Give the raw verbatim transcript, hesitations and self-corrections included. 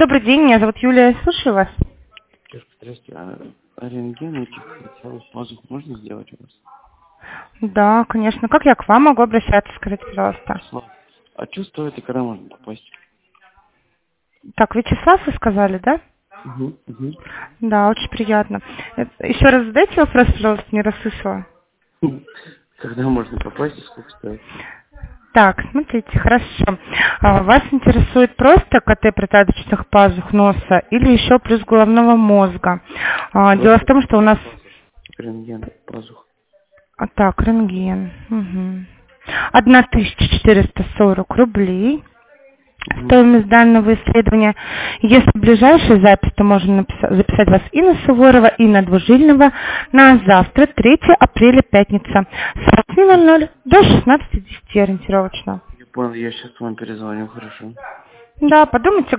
Добрый день, меня зовут Юлия, я слушаю вас. Здравствуйте, а, а рентген этих целых пазух можно сделать у вас? Да, конечно. Как я к вам могу обращаться, скажите, пожалуйста? Слав, а что стоит и когда можно попасть? Так, Вячеслав, вы сказали, да? Угу, угу. Да, очень приятно. Э, Еще раз задайте вопрос, пожалуйста, не расслышала. Когда можно попасть и сколько стоит? Так, смотрите, хорошо. А, Вас интересует просто КТ притаточных пазух носа или еще плюс головного мозга? А, Дело в том, что у нас... Рентген пазух. А, Так, рентген. Угу. тысяча четыреста сорок рублей. Угу. Стоимость данного исследования. Если ближайшая запись, то можно написать, записать вас и на Суворова, и на Двужильного на завтра, третьего апреля, пятница, с восьми ноль ноль до шестнадцати десяти ориентировочно. Я понял, я сейчас вам перезвоню, хорошо. Да, подумайте,